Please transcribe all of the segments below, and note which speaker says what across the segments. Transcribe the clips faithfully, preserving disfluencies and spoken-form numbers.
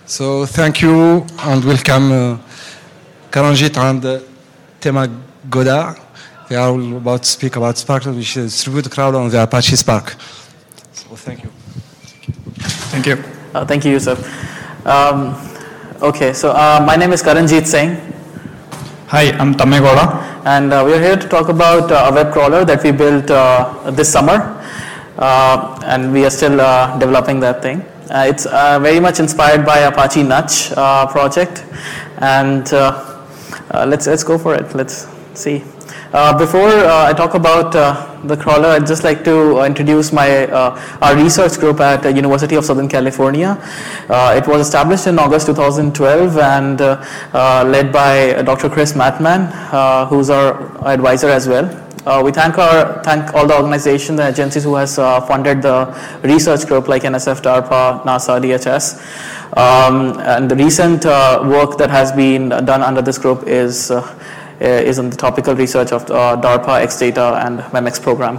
Speaker 1: So thank you and welcome uh, Karanjit and uh, Tema Godard. They are about to speak about Spark, which is distributed crowd on the Apache Spark. So thank you.
Speaker 2: Thank you.
Speaker 3: Uh, thank you, Yusuf. Um, okay, so uh, my name is Karanjit Singh.
Speaker 2: Hi, I'm Tamme Goda.
Speaker 3: And uh, we're here to talk about uh, a web crawler that we built uh, this summer. Uh, and we are still uh, developing that thing. Uh, it's uh, very much inspired by Apache Nutch uh, project. And uh, uh, let's, let's go for it. Let's see. Uh, before uh, I talk about uh, the crawler, I'd just like to introduce my uh, our research group at the University of Southern California. Uh, it was established in August two thousand twelve and uh, uh, led by Doctor Chris Mattman, uh, who's our advisor as well. Uh, we thank our thank all the organizations and agencies who has uh, funded the research group like N S F, DARPA, NASA, D H S. Um, and the recent uh, work that has been done under this group is uh, is on the topical research of uh, DARPA, X Data, and MEMEX program.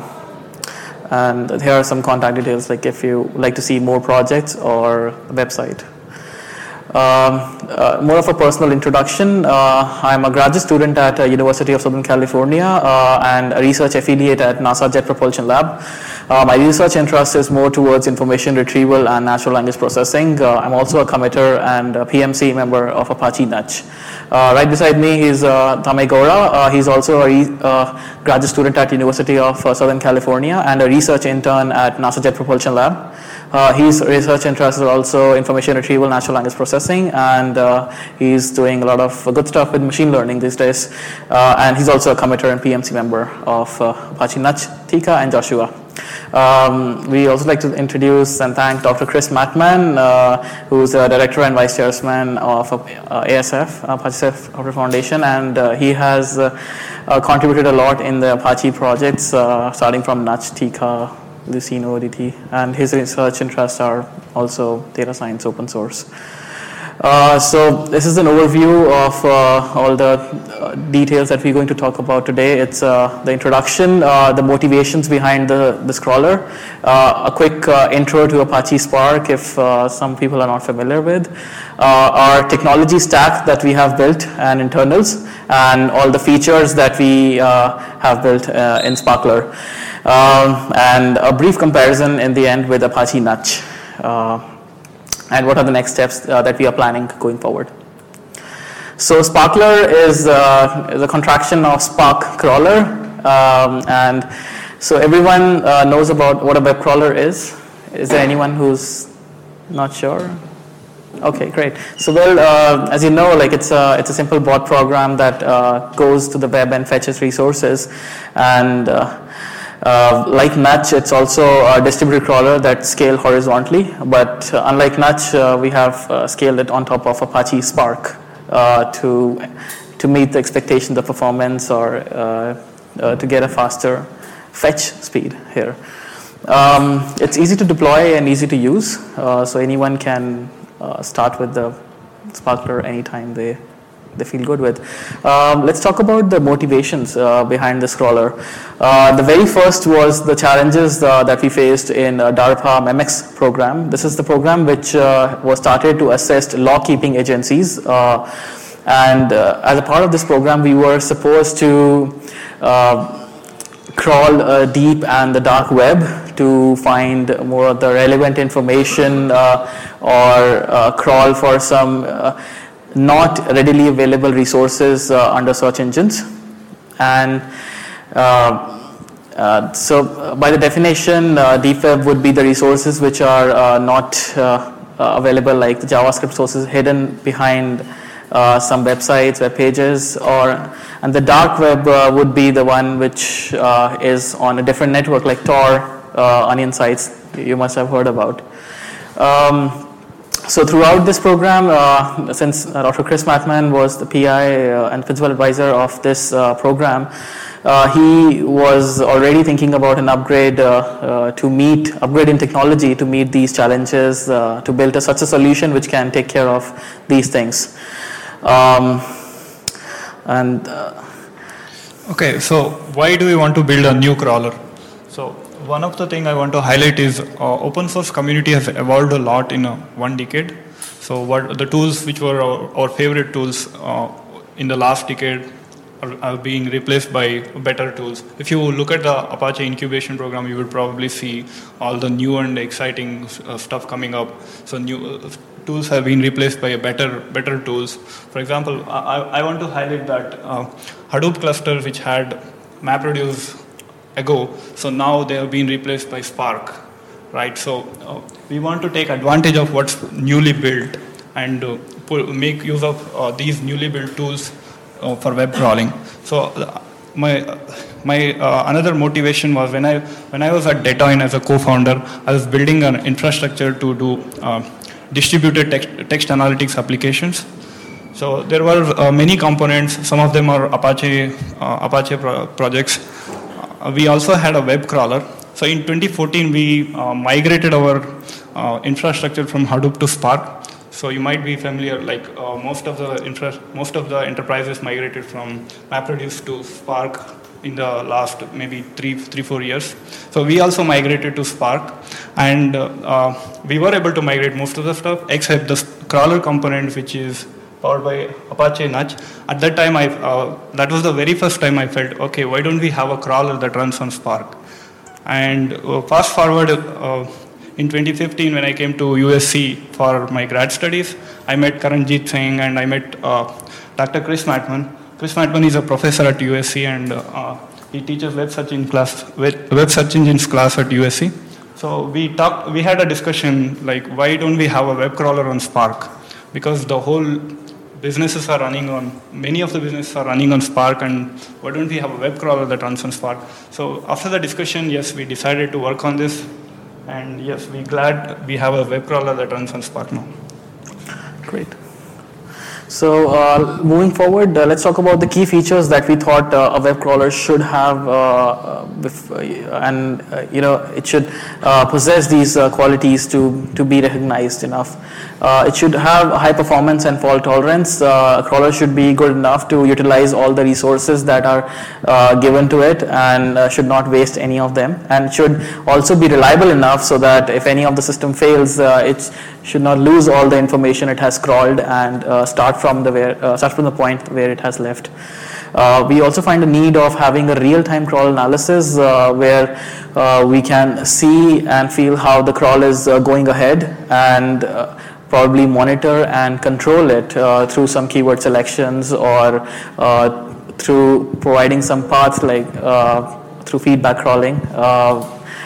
Speaker 3: And here are some contact details, like if you like to see more projects or website. Um, uh, more of a personal introduction. Uh, I'm a graduate student at uh, University of Southern California uh, and a research affiliate at NASA Jet Propulsion Lab. Uh, my research interest is more towards information retrieval and natural language processing. Uh, I'm also a committer and a P M C member of Apache Nutch. Uh, right beside me is uh, Tamme Goda. Uh, he's also a re uh, graduate student at University of uh, Southern California and a research intern at NASA Jet Propulsion Lab. Uh, his research interests are also information retrieval, natural language processing, and uh, he's doing a lot of good stuff with machine learning these days. Uh, and he's also a committer and P M C member of uh, Apache Nutch, Tika, and Joshua. Um, we also like to introduce and thank Doctor Chris Mattman, uh, who's the director and vice chairman of uh, A S F, Apache Software Foundation, and uh, he has uh, uh, contributed a lot in the Apache projects, uh, starting from Nutch, Tika, Lucene, O D T, and his research interests are also data science, open source. Uh, so this is an overview of uh, all the uh, details that we're going to talk about today. It's uh, the introduction, uh, the motivations behind the, this crawler, uh, a quick uh, intro to Apache Spark if uh, some people are not familiar with, uh, our technology stack that we have built and internals, and all the features that we uh, have built uh, in Sparkler. Um, and a brief comparison in the end with Apache Nutch. Uh, and what are the next steps uh, that we are planning going forward. So Sparkler is, uh, is a contraction of Spark Crawler. Um, and so everyone uh, knows about what a web crawler is. Is there anyone who's not sure? Okay, great. So well, uh, as you know, like it's a, it's a simple bot program that uh, goes to the web and fetches resources. And uh, Uh, like Nutch, it's also a distributed crawler that scales horizontally, but uh, unlike Nutch, uh, we have uh, scaled it on top of Apache Spark uh, to to meet the expectations of performance or uh, uh, to get a faster fetch speed here. Um, it's easy to deploy and easy to use, uh, so anyone can uh, start with the Sparkler anytime they they feel good with. Um, let's talk about the motivations uh, behind this crawler. Uh, the very first was the challenges uh, that we faced in uh, DARPA MEMEX program. This is the program which uh, was started to assist law-keeping agencies. Uh, and uh, as a part of this program, we were supposed to uh, crawl uh, deep and the dark web to find more of the relevant information uh, or uh, crawl for some uh, not readily available resources uh, under search engines. And uh, uh, so by the definition, uh, deep web would be the resources which are uh, not uh, uh, available, like the JavaScript sources hidden behind uh, some websites, web pages, or and the dark web uh, would be the one which uh, is on a different network, like Tor, uh, onion sites you must have heard about. Um, So throughout this program, uh, since uh, Doctor Chris Mattman was the P I uh, and principal advisor of this uh, program, uh, he was already thinking about an upgrade uh, uh, to meet, upgrade in technology to meet these challenges, uh, to build a, such a solution which can take care of these things. Um, and uh,
Speaker 2: Okay, so why do we want to build a new crawler? So one of the things I want to highlight is uh, open source community has evolved a lot in uh, one decade. So what the tools which were our, our favorite tools uh, in the last decade are, are being replaced by better tools. If you look at the Apache incubation program, you will probably see all the new and exciting uh, stuff coming up. So new uh, tools have been replaced by better better tools. For example, I, I want to highlight that uh, Hadoop clusters which had MapReduce ago, so now they have been replaced by Spark, right? So uh, we want to take advantage of what's newly built and uh, pull, make use of uh, these newly built tools uh, for web crawling. So uh, my uh, my uh, another motivation was when I when I was at Dataine as a co-founder, I was building an infrastructure to do uh, distributed text, text analytics applications. So there were uh, many components. Some of them are Apache uh, Apache pro projects. Uh, we also had a web crawler. So in twenty fourteen, we uh, migrated our uh, infrastructure from Hadoop to Spark. So you might be familiar, like uh, most of the infra most of the enterprises migrated from MapReduce to Spark in the last maybe three, three, four years. So we also migrated to Spark, and uh, uh, we were able to migrate most of the stuff except the crawler component, which is powered by Apache Nutch. At that time, I uh, that was the very first time I felt, okay, why don't we have a crawler that runs on Spark? And uh, fast forward. Uh, In twenty fifteen, when I came to U S C for my grad studies, I met Karanjit Singh and I met uh, Doctor Chris Mattman. Chris Mattman is a professor at U S C, and uh, he teaches web search in class, web search engines class at U S C. So we talked, we had a discussion like, why don't we have a web crawler on Spark? Because the whole businesses are running on, many of the businesses are running on Spark, and why don't we have a web crawler that runs on Spark? So after the discussion, yes, we decided to work on this. And yes, we're glad we have a web crawler that runs on Spark now.
Speaker 3: Great. So uh, moving forward, uh, let's talk about the key features that we thought uh, a web crawler should have, uh, and uh, you know it should uh, possess these uh, qualities to to be recognized enough. Uh, it should have high performance and fault tolerance. Uh, a crawler should be good enough to utilize all the resources that are uh, given to it, and uh, should not waste any of them, and should also be reliable enough so that if any of the system fails, uh, it should not lose all the information it has crawled and uh, start from the where uh, start from the point where it has left. Uh, we also find the need of having a real-time crawl analysis uh, where uh, we can see and feel how the crawl is uh, going ahead, and uh, probably monitor and control it uh, through some keyword selections, or uh, through providing some paths like uh, through feedback crawling, uh,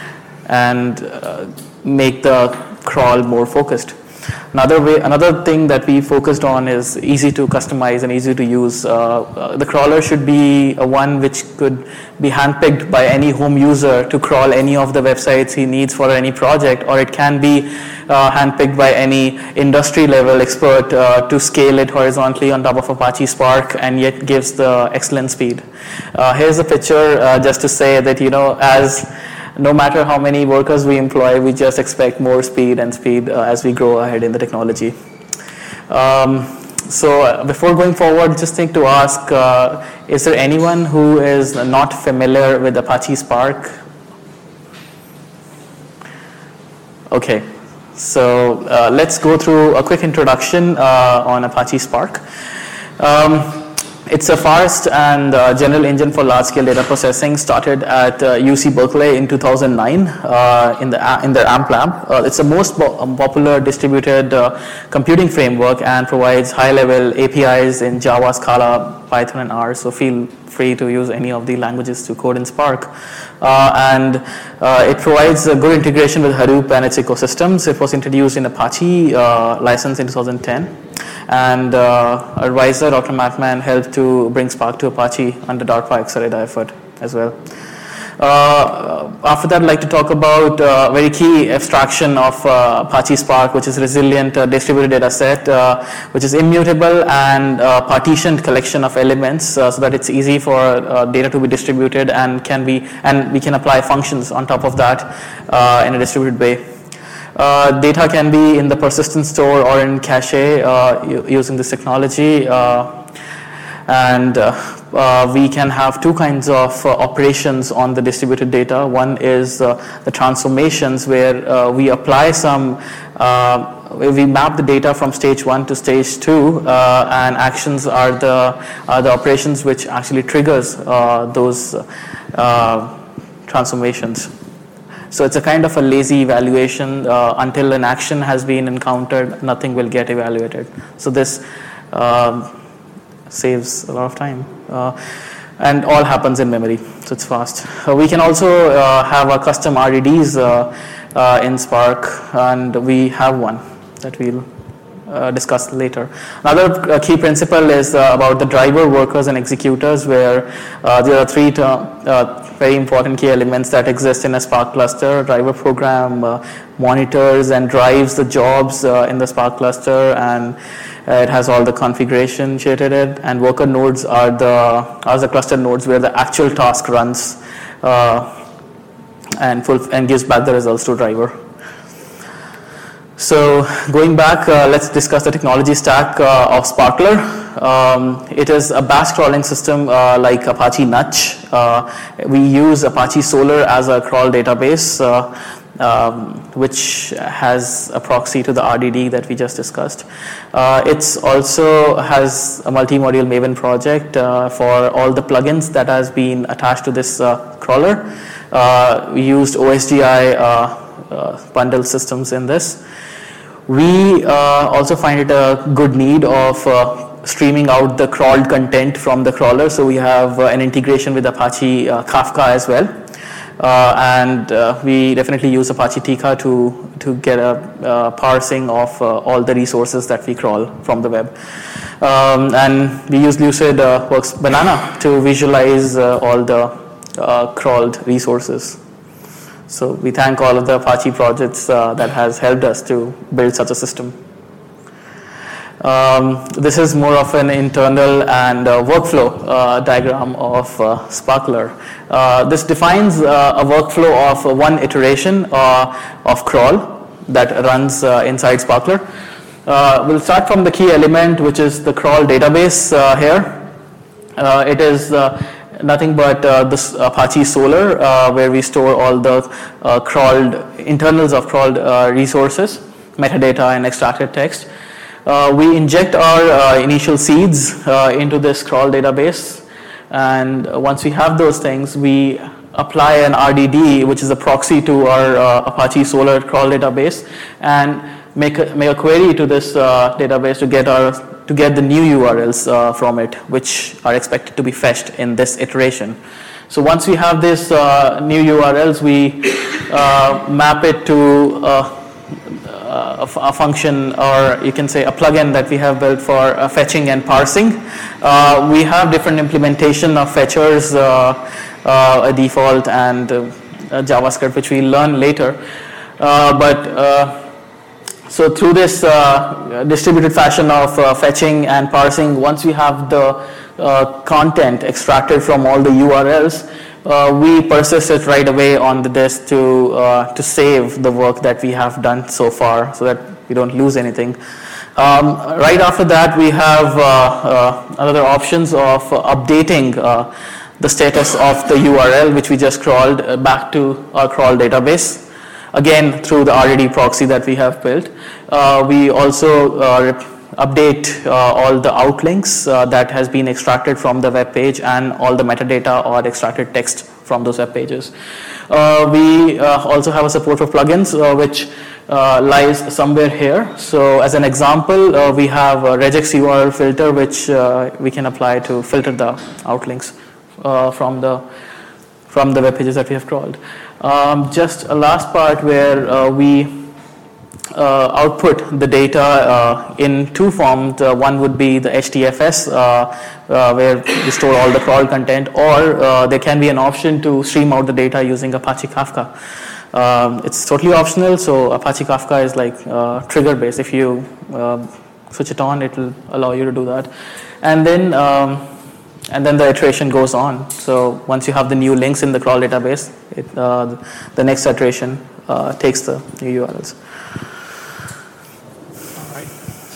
Speaker 3: and uh, make the crawl more focused. Another way, another thing that we focused on is easy to customize and easy to use. Uh, uh, the crawler should be a one which could be handpicked by any home user to crawl any of the websites he needs for any project, or it can be uh, handpicked by any industry level expert uh, to scale it horizontally on top of Apache Spark, and yet gives the excellent speed. Uh, here's a picture uh, just to say that, you know, as no matter how many workers we employ, we just expect more speed and speed uh, as we grow ahead in the technology. Um, so uh, before going forward, just think to ask, uh, is there anyone who is not familiar with Apache Spark? Okay, so uh, let's go through a quick introduction uh, on Apache Spark. Um, It's a fast and uh, general engine for large-scale data processing. Started at uh, U C Berkeley in two thousand nine uh, in the in the AMP lab. Uh, it's the most um, popular distributed uh, computing framework and provides high-level A P Is in Java, Scala, Python, and R. So feel free to use any of the languages to code in Spark. Uh, and uh, it provides a good integration with Hadoop and its ecosystems. It was introduced in Apache uh, license in two thousand ten. And uh, advisor Doctor Mattman helped to bring Spark to Apache under DARPA Accelerator effort as well. Uh, after that, I'd like to talk about a uh, very key abstraction of uh, Apache Spark, which is resilient uh, distributed data set, uh, which is immutable and uh, partitioned collection of elements, uh, so that it's easy for uh, data to be distributed, and can be, and we can apply functions on top of that uh, in a distributed way. Uh, data can be in the persistent store or in cache uh, using this technology. Uh, And uh, uh, we can have two kinds of uh, operations on the distributed data. One is uh, the transformations, where uh, we apply some, uh, we map the data from stage one to stage two, uh, and actions are the, are the operations which actually triggers uh, those uh, transformations. So it's a kind of a lazy evaluation. Uh, until an action has been encountered, nothing will get evaluated. So this uh, saves a lot of time. Uh, and all happens in memory, so it's fast. Uh, we can also uh, have a custom R D Ds uh, uh, in Spark, and we have one that we'll uh, discuss later. Another uh, key principle is uh, about the driver, workers, and executors, where uh, there are three term, uh, very important key elements that exist in a Spark cluster. Driver program uh, monitors and drives the jobs uh, in the Spark cluster, and uh, it has all the configuration shaded in. And worker nodes are the, are the cluster nodes where the actual task runs uh, and, full, and gives back the results to driver. So going back, uh, let's discuss the technology stack uh, of Sparkler. Um, it is a batch crawling system uh, like Apache Nutch. Uh, we use Apache Solr as a crawl database, uh, um, which has a proxy to the R D D that we just discussed. Uh, it also has a multi-module Maven project uh, for all the plugins that has been attached to this uh, crawler. Uh, we used O S G I uh, uh, bundle systems in this. We uh, also find it a good need of uh, streaming out the crawled content from the crawler. So we have uh, an integration with Apache uh, Kafka as well. Uh, and uh, we definitely use Apache Tika to, to get a uh, parsing of uh, all the resources that we crawl from the web. Um, and we use Lucid uh, Works Banana to visualize uh, all the uh, crawled resources. So we thank all of the Apache projects uh, that has helped us to build such a system. Um, this is more of an internal and uh, workflow uh, diagram of uh, Sparkler. Uh, this defines uh, a workflow of uh, one iteration uh, of crawl that runs uh, inside Sparkler. Uh, we'll start from the key element, which is the crawl database uh, here. Uh, it is uh, nothing but uh, this Apache Solr, uh, where we store all the uh, crawled internals of crawled uh, resources, metadata, and extracted text. Uh, we inject our uh, initial seeds uh, into this crawl database, and once we have those things, we apply an R D D, which is a proxy to our uh, Apache Solr crawl database, and make a, make a query to this uh, database to get our to get the new U R Ls uh, from it, which are expected to be fetched in this iteration. So once we have this uh, new U R Ls, we uh, map it to uh, a, a function, or you can say a plugin that we have built for uh, fetching and parsing. Uh, we have different implementation of fetchers, uh, uh, a default, and uh, JavaScript, which we'll learn later. Uh, but uh, So through this uh, distributed fashion of uh, fetching and parsing, once we have the uh, content extracted from all the U R Ls, uh, we persist it right away on the disk to uh, to save the work that we have done so far, so that we don't lose anything. Um, right after that, we have uh, uh, other options of uh, updating uh, the status of the U R L, which we just crawled uh, back to our crawl database. Again, through the R D D proxy that we have built. Uh, we also uh, update uh, all the outlinks uh, that has been extracted from the web page, and all the metadata or extracted text from those web pages. Uh, we uh, also have a support for plugins, uh, which uh, lies somewhere here. So as an example, uh, we have a regex U R L filter, which uh, we can apply to filter the outlinks uh, from the from the web pages that we have crawled. Um, just a last part where uh, we uh, output the data uh, in two forms. Uh, one would be the H D F S, uh, uh, where we store all the crawl content, or uh, there can be an option to stream out the data using Apache Kafka. Um, it's totally optional, so Apache Kafka is like uh, trigger based. If you uh, switch it on, it will allow you to do that. And then um, And then the iteration goes on. So once you have the new links in the crawl database, it, uh, the next iteration uh, takes the new U R Ls.
Speaker 2: All right. So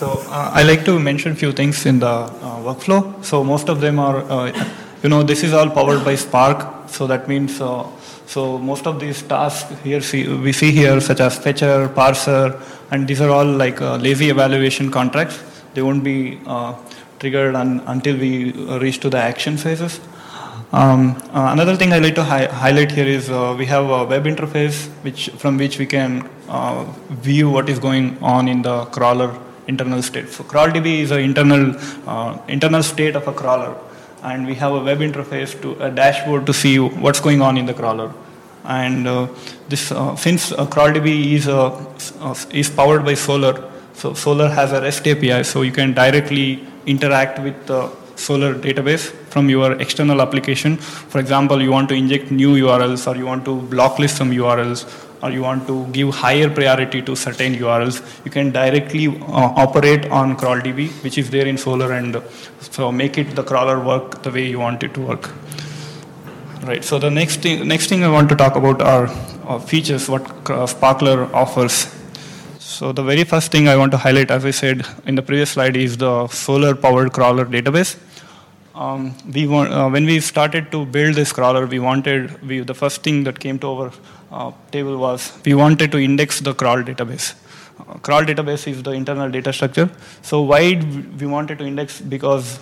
Speaker 2: So uh, I like to mention a few things in the uh, workflow. So most of them are, uh, you know, this is all powered by Spark. So that means, uh, so most of these tasks here see, we see here, such as fetcher, parser, and these are all like uh, lazy evaluation contracts. They won't be uh, triggered un until we uh, reach to the action phases. Um, uh, another thing I like to hi highlight here is uh, we have a web interface which from which we can uh, view what is going on in the crawler internal state. So CrawlDB is an internal uh, internal state of a crawler, and we have a web interface to a dashboard to see what's going on in the crawler. And uh, this uh, since uh, CrawlDB is uh, uh, is powered by Solr, so Solr has a REST A P I, so you can directly interact with the Solr database from your external application. For example, you want to inject new U R Ls, or you want to block list some U R Ls, or you want to give higher priority to certain U R Ls. You can directly uh, operate on CrawlDB, which is there in Solr, and uh, so make it the crawler work the way you want it to work. Right. So the next thing, next thing I want to talk about are uh, features what uh, Sparkler offers. So the very first thing I want to highlight, as I said in the previous slide, is the Solr-powered crawler database. Um, we want, uh, when we started to build this crawler, we wanted, we, the first thing that came to our uh, table was we wanted to index the crawl database. Uh, crawl database is the internal data structure. So why we wanted to index? Because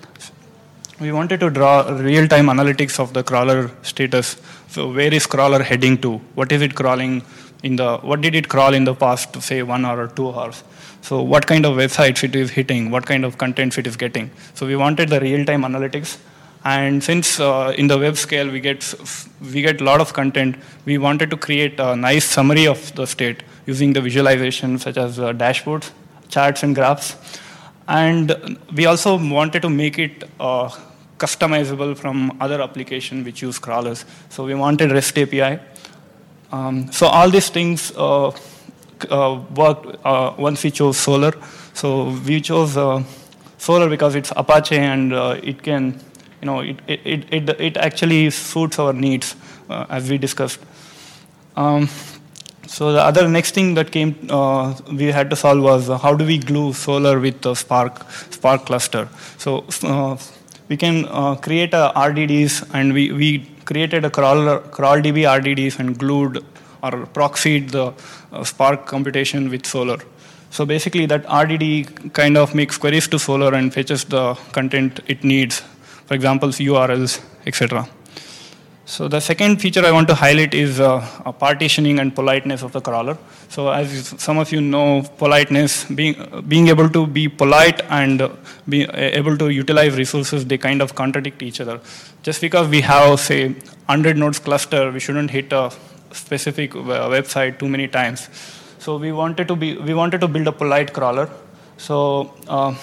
Speaker 2: we wanted to draw real-time analytics of the crawler status. So where is crawler heading to? What is it crawling in the, what did it crawl in the past, say one hour or two hours? So what kind of websites it is hitting, what kind of contents it is getting. So we wanted the real-time analytics. And since uh, in the web scale we get we get a lot of content, we wanted to create a nice summary of the state using the visualization such as uh, dashboards, charts, and graphs. And we also wanted to make it uh, customizable from other applications which use crawlers. So we wanted REST A P I. Um, so all these things uh, uh, worked uh, once we chose Solr. So we chose uh, Solr because it's Apache, and uh, it can, you know, it it it it actually suits our needs uh, as we discussed. Um, so the other next thing that came uh, we had to solve was uh, how do we glue Solr with the Spark Spark cluster. So uh, we can uh, create a R D Ds, and we we created a crawler, CrawlDB R D Ds and glued or proxied the uh, Spark computation with Solr. So basically that R D D kind of makes queries to Solr and fetches the content it needs, for example, U R Ls, et cetera. So the second feature I want to highlight is uh, partitioning and politeness of the crawler. So as some of you know, politeness, being, being able to be polite and be able to utilize resources, they kind of contradict each other. Just because we have, say, one hundred nodes cluster, we shouldn't hit a specific website too many times. So we wanted to be, we wanted to build a polite crawler. So, uh,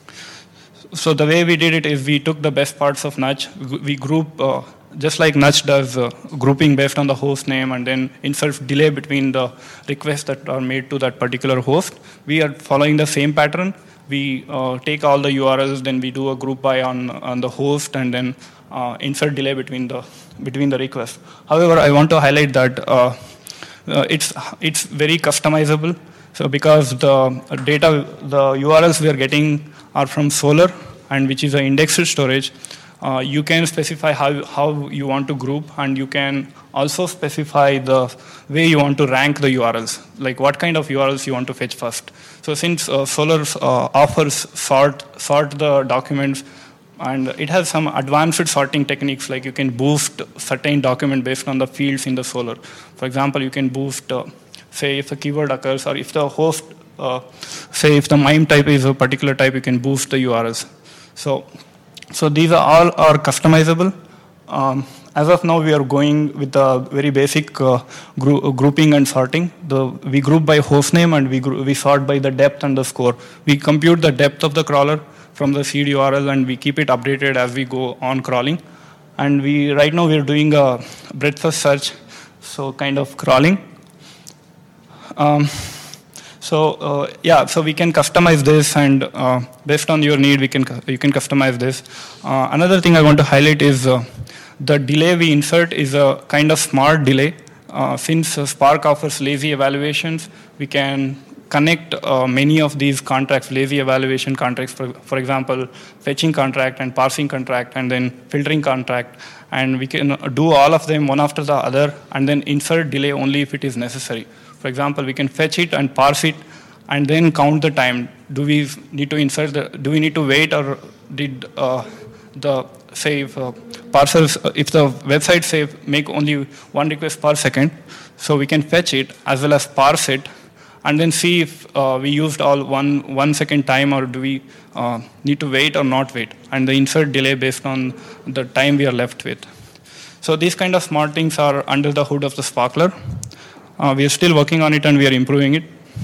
Speaker 2: so the way we did it is we took the best parts of Nudge. We group, uh, just like Nudge does, uh, grouping based on the host name, and then insert delay between the requests that are made to that particular host. We are following the same pattern. We uh, take all the U R Ls, then we do a group by on, on the host, and then uh, insert delay between the between the requests. However, I want to highlight that uh, uh, it's it's very customizable. So because the data, the U R Ls we are getting are from Solr, and which is an indexed storage. Uh, you can specify how, how you want to group, and you can also specify the way you want to rank the U R Ls, like what kind of U R Ls you want to fetch first. So since uh, Solr uh, offers sort, sort the documents, and it has some advanced sorting techniques, like you can boost certain document based on the fields in the Solr. For example, you can boost, uh, say if a keyword occurs, or if the host, uh, say if the MIME type is a particular type, you can boost the U R Ls. So. So these are all are customizable. Um, as of now, we are going with the very basic uh, gro grouping and sorting. The, we group by host name, and we, we sort by the depth and the score. We compute the depth of the crawler from the seed U R L, and we keep it updated as we go on crawling. And we right now we are doing a breadth first search, so kind of crawling. Um, So uh, yeah, so we can customize this, and uh, based on your need, we can you can customize this. Uh, another thing I want to highlight is uh, the delay we insert is a kind of smart delay. Uh, since uh, Spark offers lazy evaluations, we can connect uh, many of these contracts, lazy evaluation contracts, for, for example, fetching contract and parsing contract and then filtering contract. And we can do all of them one after the other and then insert delay only if it is necessary. For example, we can fetch it and parse it and then count the time. Do we need to insert the, do we need to wait, or did uh, the, say, if, uh, parsers, if the website say make only one request per second, so we can fetch it as well as parse it and then see if uh, we used all one, one second time, or do we uh, need to wait or not wait, and the insert delay based on the time we are left with. So these kind of smart things are under the hood of the Sparkler. Uh, we are still working on it and we are improving it.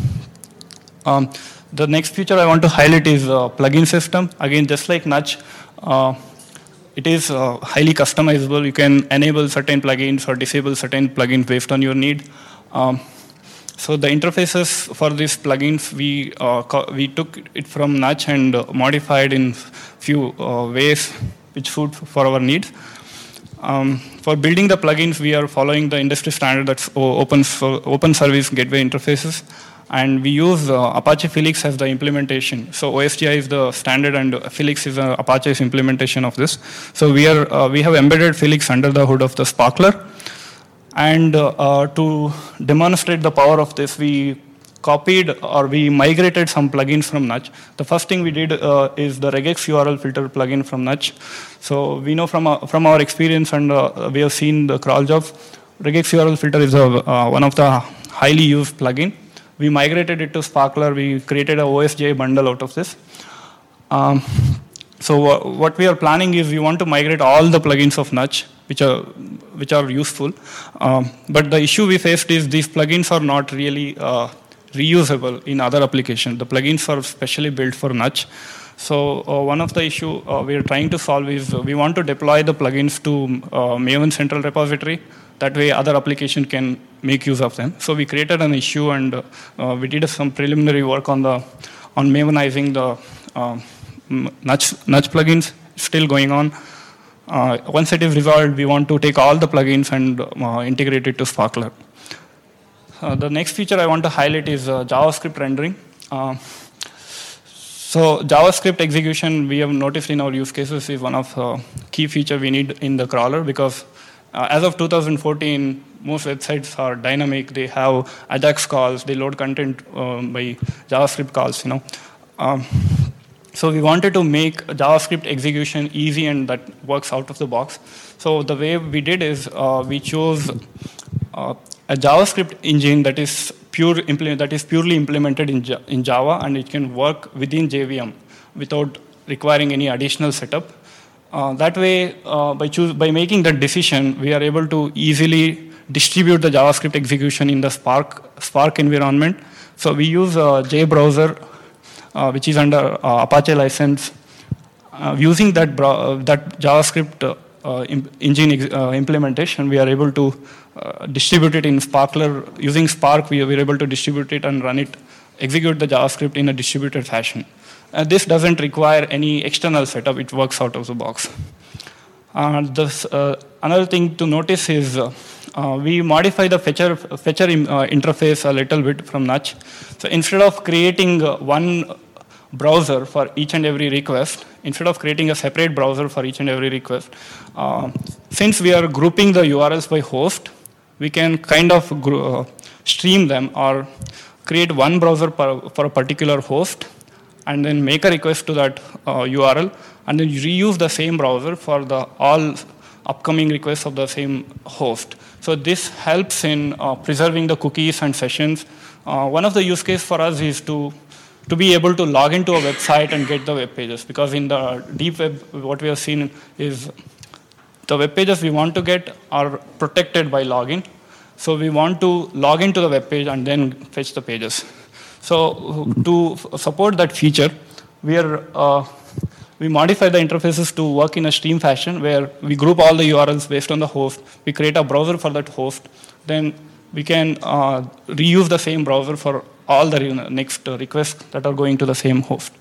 Speaker 2: Um, the next feature I want to highlight is uh, plugin system. Again, just like Nudge, uh, it is uh, highly customizable. You can enable certain plugins or disable certain plugins based on your need. Um, so the interfaces for these plugins, we uh, we took it from Nudge and uh, modified in few uh, ways which suit for our needs. Um, for building the plugins, we are following the industry standard that's open, so open service gateway interfaces. And we use uh, Apache Felix as the implementation. So O S G I is the standard and Felix is uh, Apache's implementation of this. So we, are, uh, we have embedded Felix under the hood of the Sparkler. And uh, uh, to demonstrate the power of this, we copied or we migrated some plugins from Nudge. The first thing we did uh, is the regex U R L filter plugin from Nudge. So we know from, uh, from our experience and uh, we have seen the crawl jobs, regex U R L filter is a, uh, one of the highly used plugin. We migrated it to Sparkler. We created a O S G I bundle out of this. Um, so uh, what we are planning is we want to migrate all the plugins of Nudge, which are which are useful. Um, but the issue we faced is these plugins are not really uh, reusable in other applications. The plugins are specially built for Nudge. So uh, one of the issue uh, we are trying to solve is uh, we want to deploy the plugins to uh, Maven Central Repository. That way other application can make use of them. So we created an issue and uh, we did some preliminary work on the on Mavenizing the uh, Nudge, Nudge plugins. It's still going on. Uh, once it is resolved, we want to take all the plugins and uh, integrate it to Sparkler. Uh, the next feature I want to highlight is uh, JavaScript rendering. Uh, so JavaScript execution, we have noticed in our use cases, is one of the uh, key feature we need in the crawler, because Uh, as of two thousand fourteen, most websites are dynamic. They have Ajax calls. They load content um, by JavaScript calls. You know, um, so we wanted to make JavaScript execution easy and that works out of the box. So the way we did is uh, we chose uh, a JavaScript engine that is pure implement that is purely implemented in J in Java, and it can work within J V M without requiring any additional setup. Uh, that way, uh, by, choose, by making that decision, we are able to easily distribute the JavaScript execution in the Spark, Spark environment. So we use a JBrowser, uh, which is under uh, Apache license. Uh, using that, uh, that JavaScript uh, uh, engine uh, implementation, we are able to uh, distribute it in Sparkler. Using Spark, we are, we are able to distribute it and run it, execute the JavaScript in a distributed fashion. Uh, this doesn't require any external setup. It works out of the box. Uh, this, uh, another thing to notice is uh, uh, we modify the fetcher, fetcher uh, interface a little bit from Nudge. So instead of creating uh, one browser for each and every request, instead of creating a separate browser for each and every request, uh, since we are grouping the U R Ls by host, we can kind of uh, stream them or create one browser per, for a particular host, and then make a request to that uh, U R L, and then reuse the same browser for the all upcoming requests of the same host. So this helps in uh, preserving the cookies and sessions. Uh, one of the use cases for us is to, to be able to log into a website and get the web pages, because in the deep web, what we have seen is the web pages we want to get are protected by login. So we want to log into the web page and then fetch the pages. So to support that feature, we are uh, we modify the interfaces to work in a stream fashion, where we group all the U R Ls based on the host. We create a browser for that host. Then we can uh, reuse the same browser for all the next requests that are going to the same host.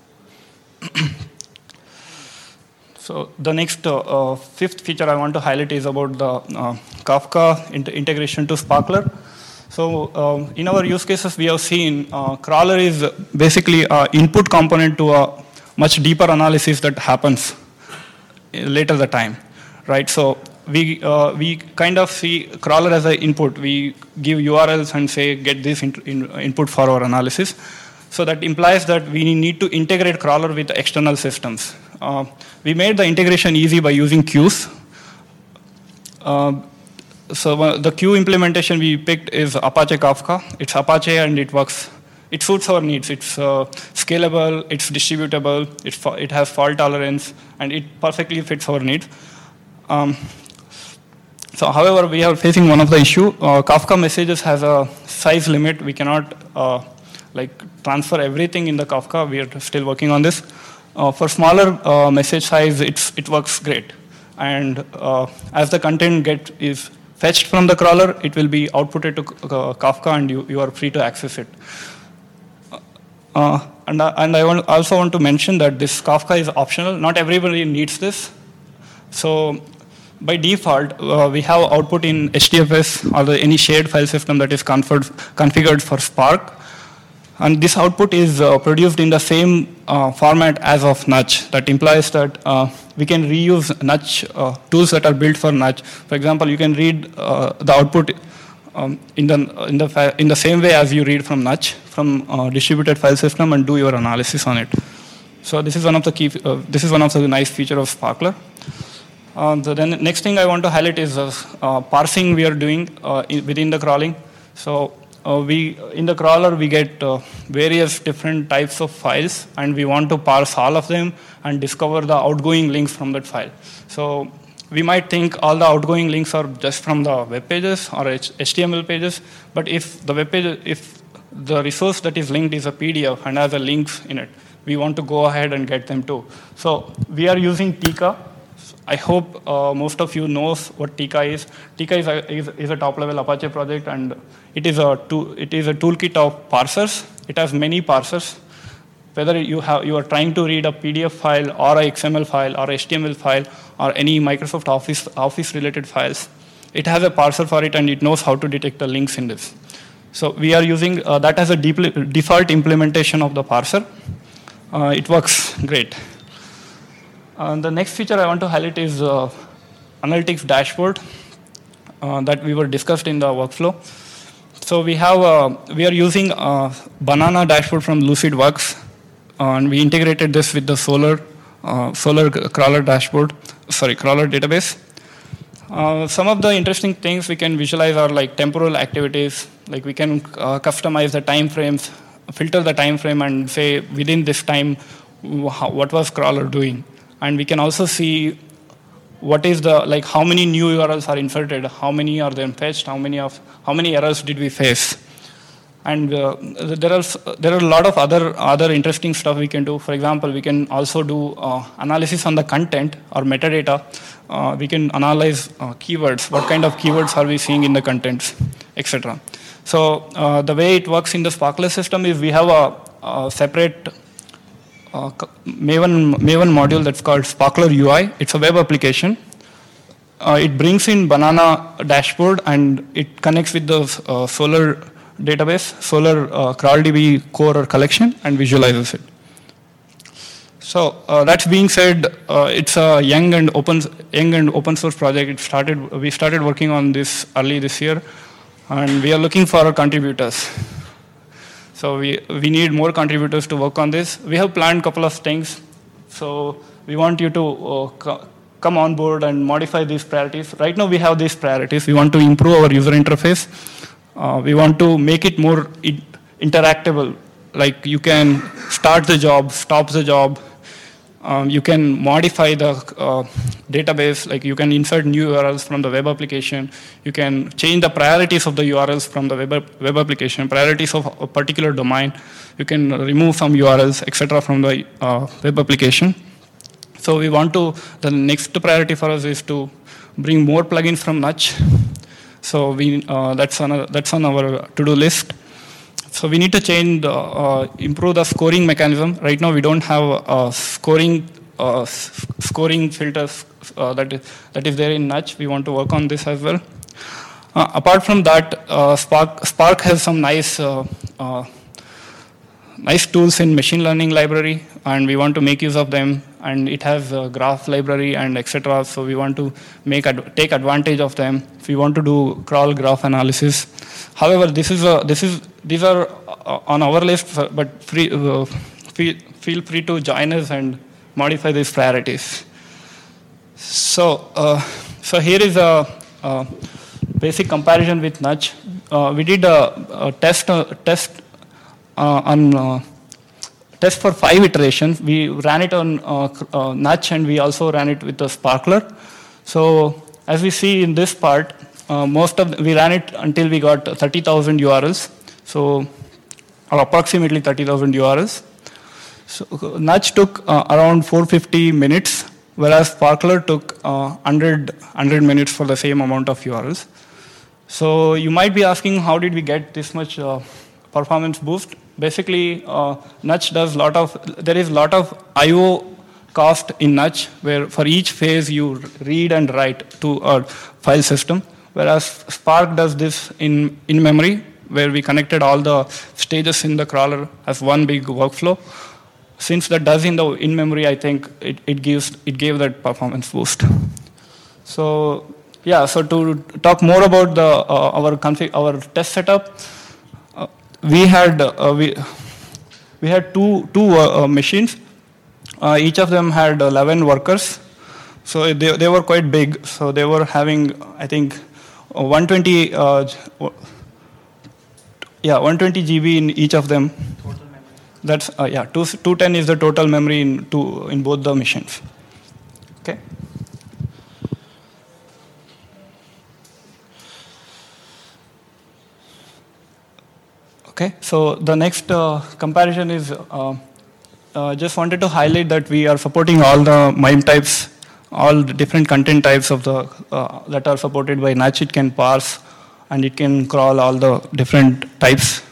Speaker 2: So the next uh, uh, fifth feature I want to highlight is about the uh, Kafka int integration to Sparkler. So um, in our use cases, we have seen uh, crawler is basically an input component to a much deeper analysis that happens later the time, right? So we uh, we kind of see crawler as an input. We give U R Ls and say get this in, in, input for our analysis. So that implies that we need to integrate crawler with external systems. Uh, we made the integration easy by using queues. Uh, so uh, the queue implementation we picked is Apache Kafka. It's Apache and it works. It suits our needs. It's uh, scalable, it's distributable, it's, it has fault tolerance, and it perfectly fits our needs. Um, so however, we are facing one of the issue. Uh, Kafka messages has a size limit. We cannot uh, like transfer everything in the Kafka. We are still working on this. Uh, for smaller uh, message size, it's, it works great. And uh, as the content get is fetched from the crawler, it will be outputted to uh, Kafka, and you, you are free to access it. Uh, and, uh, and I want, also want to mention that this Kafka is optional. Not everybody needs this. So by default, uh, we have output in H D F S or the, any shared file system that is configured for Spark. And this output is uh, produced in the same uh, format as of Nudge. That implies that uh, we can reuse Nudge uh, tools that are built for Nudge. For example, you can read uh, the output um, in, the, in, the, in the same way as you read from Nudge, from uh, distributed file system, and do your analysis on it. So this is one of the key, uh, this is one of the nice features of Sparkler. Uh, the then next thing I want to highlight is uh, uh, parsing we are doing uh, in, within the crawling. So Uh, we, in the crawler, we get uh, various different types of files, and we want to parse all of them and discover the outgoing links from that file. So we might think all the outgoing links are just from the web pages or H T M L pages, but if the web page, if the resource that is linked is a P D F and has a links in it, we want to go ahead and get them too. So we are using Tika. I hope uh, most of you knows what Tika is. Tika is a, is, is a top-level Apache project, and it is a tool, it is a toolkit of parsers. It has many parsers. Whether you have you are trying to read a P D F file or a X M L file or H T M L file or any Microsoft Office Office related files, it has a parser for it, and it knows how to detect the links in this. So we are using uh, that as a default implementation of the parser. Uh, it works great. Uh, the next feature I want to highlight is uh, analytics dashboard uh, that we were discussed in the workflow. So we have uh, we are using uh, Banana dashboard from Lucidworks, uh, and we integrated this with the Solar uh, Solar crawler dashboard, sorry crawler database. Uh, some of the interesting things we can visualize are like temporal activities, like we can uh, customize the time frames, filter the time frame, and say within this time how, what was crawler doing. And we can also see what is the, like how many new U R Ls are inserted, how many are then fetched, how many of, how many errors did we face. And uh, there are there are a lot of other other interesting stuff we can do. For example, we can also do uh, analysis on the content or metadata. Uh, we can analyze uh, keywords. What kind of keywords are we seeing in the contents, et cetera. So uh, the way it works in the Sparkler system is we have a, a separate Uh, Maven, Maven module that's called Sparkler U I. It's a web application. Uh, it brings in Banana dashboard, and it connects with the uh, Solar database, Solar uh, CrawlDB core or collection, and visualizes it. So uh, that's being said, uh, it's a young and open young and open source project. It started. We started working on this early this year, and we are looking for contributors. So we, we need more contributors to work on this. We have planned a couple of things. So we want you to uh, co come on board and modify these priorities. Right now we have these priorities. We want to improve our user interface. Uh, we want to make it more interactable. Like you can start the job, stop the job. Um, you can modify the uh, database, like you can insert new U R Ls from the web application. You can change the priorities of the U R Ls from the web, web application, priorities of a particular domain. You can remove some U R Ls, et cetera from the uh, web application. So we want to, the next priority for us is to bring more plugins from Nudge. So we, uh, that's, on a, that's on our to-do list. So we need to change, the, uh, improve the scoring mechanism. Right now we don't have uh, scoring uh, scoring filters uh, that is that is there in Nudge. We want to work on this as well. Uh, apart from that, uh, Spark, Spark has some nice, uh, uh, nice tools in machine learning library, and we want to make use of them. And it has a graph library and et cetera. So we want to make ad take advantage of them. If we want to do crawl graph analysis. However, this is a, this is these are uh, on our list, but free, uh, feel, feel free to join us and modify these priorities. So, uh, so here is a, a basic comparison with Nudge. Uh, we did a, a test uh, test uh, on uh, test for five iterations. We ran it on uh, uh, Nudge, and we also ran it with a Sparkler. So, as we see in this part, uh, most of the, we ran it until we got thirty thousand U R Ls. So, or approximately thirty thousand U R Ls. So, uh, Nudge took uh, around four hundred fifty minutes, whereas Sparkler took uh, one hundred minutes for the same amount of U R Ls. So you might be asking, how did we get this much uh, performance boost? Basically, uh, Nudge does lot of, there is a lot of I O cost in Nudge, where for each phase you read and write to a file system, whereas Spark does this in, in memory, where we connected all the stages in the crawler as one big workflow. Since that does in the in memory, I think it, it gives it gave that performance boost. So yeah, so to talk more about the uh, our config our test setup, uh, we had uh, we we had two two uh, uh, machines. Uh, each of them had eleven workers, so they they were quite big. So they were having, I think, uh, one hundred twenty uh, yeah one hundred twenty G B in each of them. That's uh, yeah, two two ten is the total memory in two in both the machines. Okay. Okay. So the next uh, comparison is uh, uh, just wanted to highlight that we are supporting all the MIME types, all the different content types of the uh, that are supported by Nudge. It can parse and it can crawl all the different types.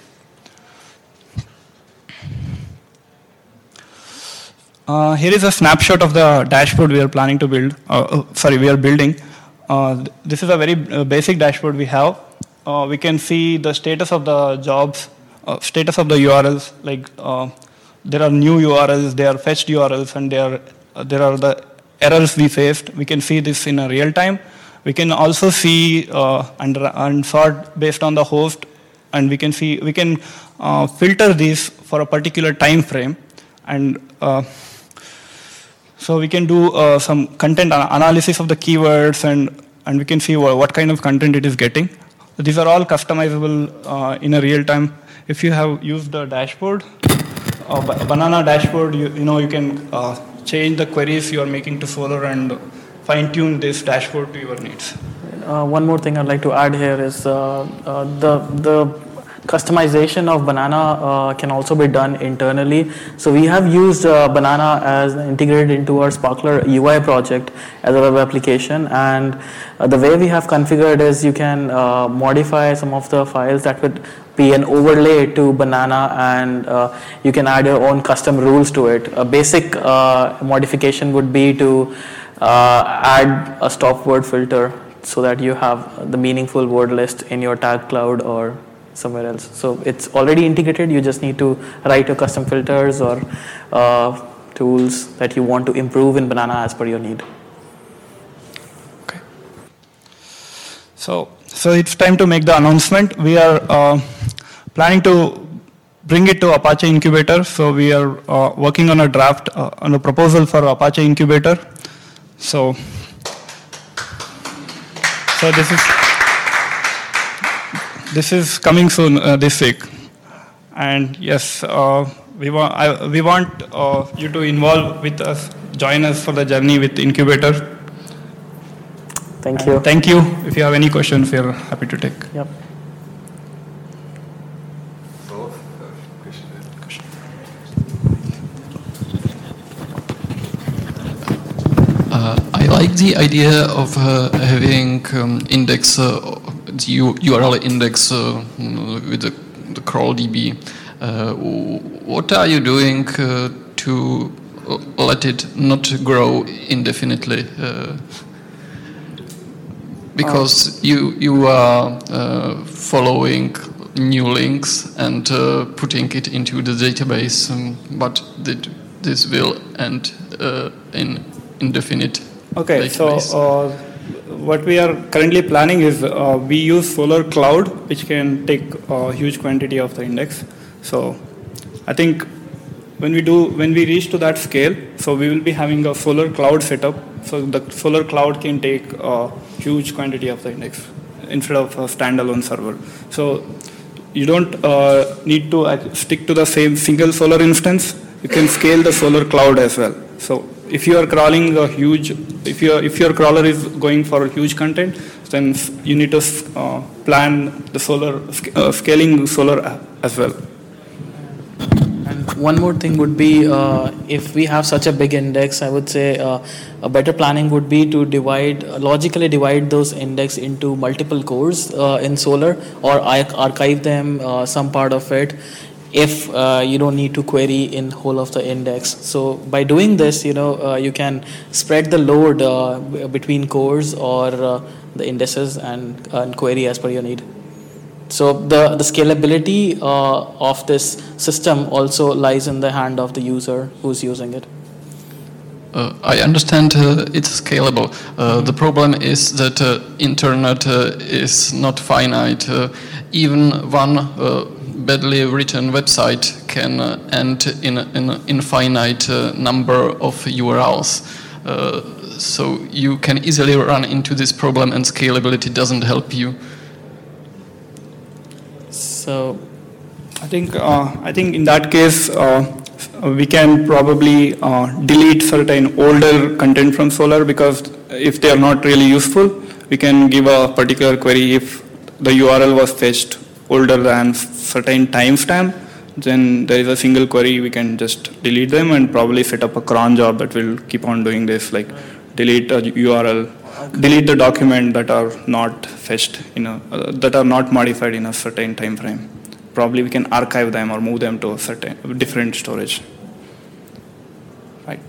Speaker 2: Uh, here is a snapshot of the dashboard we are planning to build. Uh, oh, sorry, we are building. Uh, this is a very uh, basic dashboard we have. Uh, we can see the status of the jobs, uh, status of the U R Ls. Like uh, there are new U R Ls, there are fetched U R Ls, and there are, uh, there are the errors we faced. We can see this in a real time. We can also see uh, and, and sort based on the host, and we can see we can uh, filter these for a particular time frame, and uh, so we can do uh, some content analysis of the keywords, and, and we can see what, what kind of content it is getting. These are all customizable uh, in a real time. If you have used the dashboard, uh, Banana dashboard, you, you know, you can uh, change the queries you are making to Solr and fine tune this dashboard to your needs.
Speaker 3: Uh, one more thing I'd like to add here is uh, uh, the, the customization of Banana uh, can also be done internally. So we have used uh, Banana as integrated into our Sparkler U I project as a web application, and uh, the way we have configured is you can uh, modify some of the files that would be an overlay to Banana, and uh, you can add your own custom rules to it. A basic uh, modification would be to uh, add a stop word filter so that you have the meaningful word list in your tag cloud or somewhere else. So it's already integrated. You just need to write your custom filters or uh, tools that you want to improve in Banana as per your need.
Speaker 2: Okay. So, so it's time to make the announcement. We are uh, planning to bring it to Apache Incubator. So we are uh, working on a draft, uh, on a proposal for Apache Incubator. So, so this is. This is coming soon uh, this week, and yes, uh, we want I, we want uh, you to involve with us, join us for the journey with Incubator.
Speaker 3: Thank you.
Speaker 2: And thank you. If you have any questions, we are happy to take.
Speaker 3: Yep.
Speaker 4: Uh, I like the idea of uh, having um, index. Uh, the U R L index uh, with the, the crawlDB. Uh, what are you doing uh, to let it not grow indefinitely? Uh, because you you are uh, following new links and uh, putting it into the database, um, but th this will end uh, in indefinite
Speaker 2: Okay,
Speaker 4: database.
Speaker 2: so uh, what we are currently planning is uh, we use Solar Cloud, which can take a huge quantity of the index. So I think when we do, when we reach to that scale, so we will be having a Solar Cloud setup. So the Solar Cloud can take a huge quantity of the index instead of a standalone server. So you don't uh, need to uh, stick to the same single Solar instance. You can scale the Solar Cloud as well. So if you are crawling a huge, if your if your crawler is going for huge content, then you need to uh, plan the Solar uh, scaling Solar as well.
Speaker 3: And one more thing would be, uh, if we have such a big index, I would say uh, a better planning would be to divide, uh, logically divide those index into multiple cores uh, in Solar, or archive them, uh, some part of it, if uh, you don't need to query in whole of the index. So by doing this, you know, uh, you can spread the load uh, between cores or uh, the indices and, uh, and query as per your need. So the, the scalability uh, of this system also lies in the hand of the user who's using it.
Speaker 4: Uh, I understand uh, it's scalable. Uh, the problem is that uh, internet uh, is not finite. Uh, even one uh, badly written website can uh, end in an infinite uh, number of U R Ls. Uh, so you can easily run into this problem, and scalability doesn't help you.
Speaker 3: So
Speaker 2: I think uh, I think in that case uh, we can probably uh, delete certain older content from Solar, because if they are not really useful, we can give a particular query if the U R L was fetched older than certain timestamp, then there is a single query, we can just delete them and probably set up a cron job that will keep on doing this, like delete a U R L, delete the document that are not fetched, in a, uh, that are not modified in a certain time frame. Probably we can archive them or move them to a certain different storage. Right.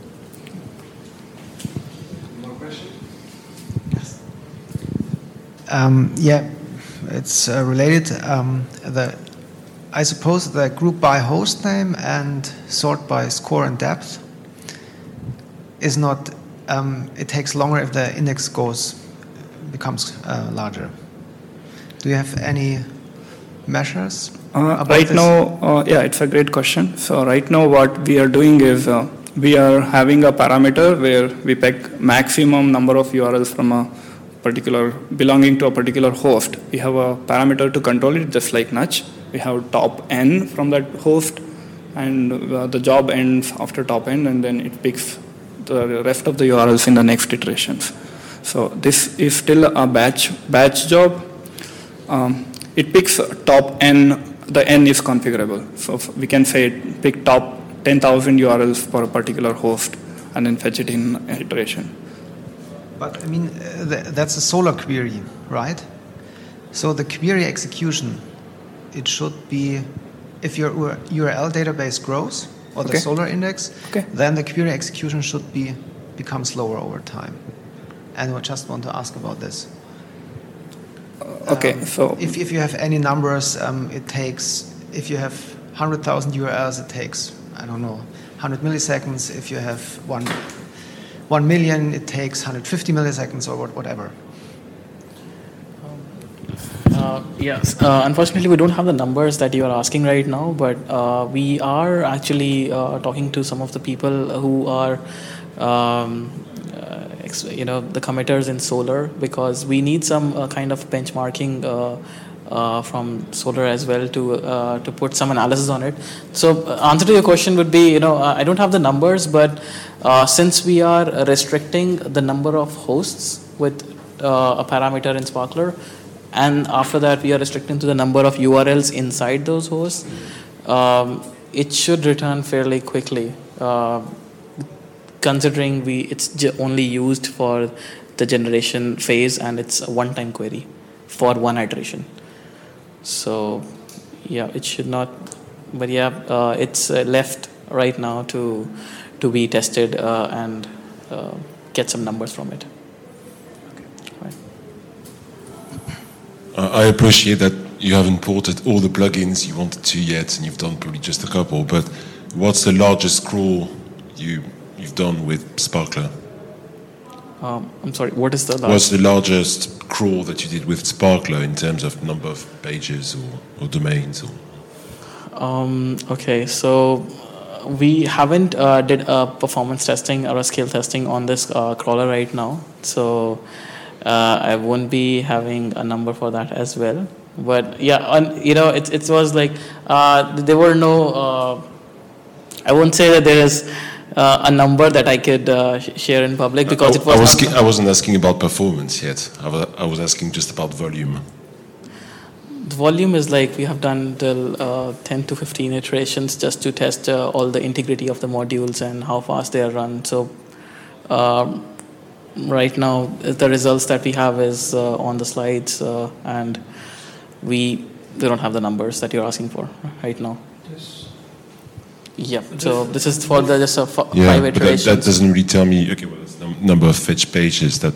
Speaker 1: More questions?
Speaker 5: Yes. Um, yeah, it's uh, related. Um, the I suppose the group by host name and sort by score and depth is not. Um, it takes longer if the index goes becomes uh, larger. Do you have any measures?
Speaker 2: Uh, right
Speaker 5: this?
Speaker 2: now, uh, yeah, it's a great question. So right now what we are doing is uh, we are having a parameter where we pick maximum number of U R Ls from a particular, belonging to a particular host. We have a parameter to control it, just like Nudge. We have top n from that host, and uh, the job ends after top n, and then it picks the rest of the U R Ls in the next iterations. So this is still a batch batch job. Um, it picks top n, the n is configurable. So we can say pick top ten thousand U R Ls for a particular host and then fetch it in iteration.
Speaker 5: But I mean, uh, th that's a Solar query, right? So the query execution, it should be, if your U R L database grows, or the
Speaker 2: Okay.
Speaker 5: Solar index,
Speaker 2: Okay.
Speaker 5: then the query execution should be become slower over time. And I just want to ask about this.
Speaker 2: Okay,
Speaker 5: Um,
Speaker 2: so
Speaker 5: if, if you have any numbers, um, it takes, if you have one hundred thousand U R Ls, it takes, I don't know, one hundred milliseconds. If you have one, one million, it takes one hundred fifty milliseconds or what, whatever.
Speaker 3: Uh, yes, uh, unfortunately we don't have the numbers that you are asking right now, but uh, we are actually uh, talking to some of the people who are, um, uh, ex you know, the committers in Solar, because we need some uh, kind of benchmarking uh, uh, from Solar as well to uh, to put some analysis on it. So uh, answer to your question would be, you know, uh, I don't have the numbers, but uh, since we are restricting the number of hosts with uh, a parameter in Sparkler, and after that we are restricting to the number of U R Ls inside those hosts, um, it should return fairly quickly, uh, considering we it's only used for the generation phase and it's a one-time query for one iteration. So yeah, it should not, but yeah, uh, it's uh, left right now to to be tested uh, and uh, get some numbers from it. Right.
Speaker 6: I appreciate that you haven't ported all the plugins you wanted to yet, and you've done probably just a couple, but what's the largest crawl you, you've done with Sparkler?
Speaker 3: Um, I'm sorry, what is the largest?
Speaker 6: What's the largest crawl that you did with Sparkler in terms of number of pages or, or domains? Or?
Speaker 3: Um, okay, so uh, we haven't uh, did a performance testing or a scale testing on this uh, crawler right now, so uh, I won't be having a number for that as well. But yeah, on, you know, it it was like uh, there were no. Uh, I won't say that there is uh, a number that I could uh, sh- share in public because
Speaker 6: I,
Speaker 3: it was.
Speaker 6: I, was
Speaker 3: not,
Speaker 6: I wasn't asking about performance yet. I was, I was asking just about volume.
Speaker 3: The volume is like we have done till uh, ten to fifteen iterations just to test uh, all the integrity of the modules and how fast they are run. So um, right now the results that we have is uh, on the slides, uh, and we we don't have the numbers that you're asking for right now. Yes. Yeah. So this is for the just a f-
Speaker 6: yeah,
Speaker 3: five
Speaker 6: but
Speaker 3: iterations.
Speaker 6: that, that doesn't really tell me. Okay, well, that's the number of fetch pages. That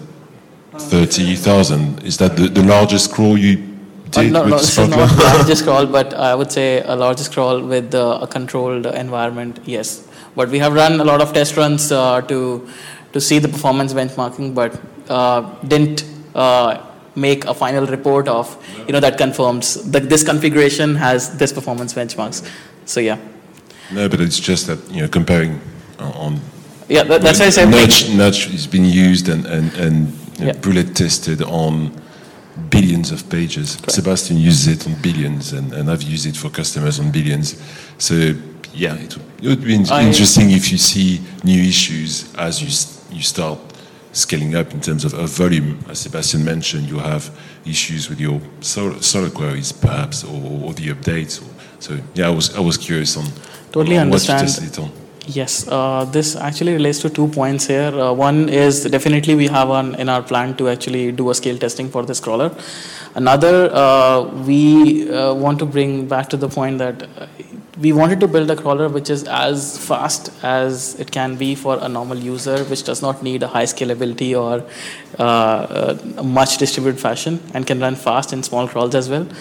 Speaker 6: thirty thousand. Is that the, the largest crawl you did
Speaker 3: Uh, no,
Speaker 6: with
Speaker 3: no, this is
Speaker 6: Sparkler?
Speaker 3: not the largest crawl, but I would say a largest crawl with uh, a controlled environment, yes. But we have run a lot of test runs uh, to to see the performance benchmarking, but uh, didn't uh, make a final report of, you know, that confirms that this configuration has this performance benchmarks. So yeah.
Speaker 6: No, but it's just that, you know, comparing on.
Speaker 3: Yeah, that, that's why I said.
Speaker 6: Nudge, Nudge has been used and and and you know,
Speaker 3: Yeah.
Speaker 6: bullet tested on billions of pages.
Speaker 3: Correct.
Speaker 6: Sebastian uses it on billions, and, and I've used it for customers on billions. So yeah, it, would- it would be in-
Speaker 3: I-
Speaker 6: interesting if you see new issues as you s- you start scaling up in terms of, of volume. As Sebastian mentioned, you have issues with your Solar, solar queries, perhaps, or, or the updates. Or, so yeah, I was I was curious on,
Speaker 3: Totally
Speaker 6: on what you
Speaker 3: understand.
Speaker 6: tested it on.
Speaker 3: Yes, uh, this actually relates to two points here. Uh, one is definitely we have one in our plan to actually do a scale testing for this crawler. Another, uh, we uh, want to bring back to the point that uh, we wanted to build a crawler which is as fast as it can be for a normal user, which does not need a high scalability or uh, uh, a much distributed fashion, and can run fast in small crawls as well,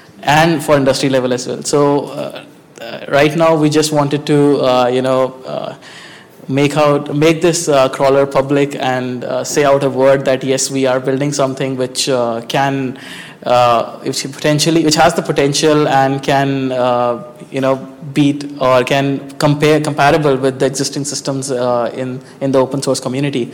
Speaker 3: and for industry level as well. So. Uh, Uh, right now, we just wanted to, uh, you know, uh, make out, make this uh, crawler public and uh, say out a word that yes, we are building something which uh, can, uh, which potentially, which has the potential and can, uh, you know, beat or can compare comparable with the existing systems uh, in in the open source community.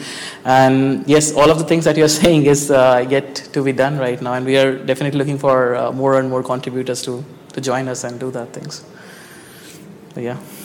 Speaker 3: And yes, all of the things that you're saying is uh, yet to be done right now, and we are definitely looking for uh, more and more contributors to to join us and do that things. Yeah.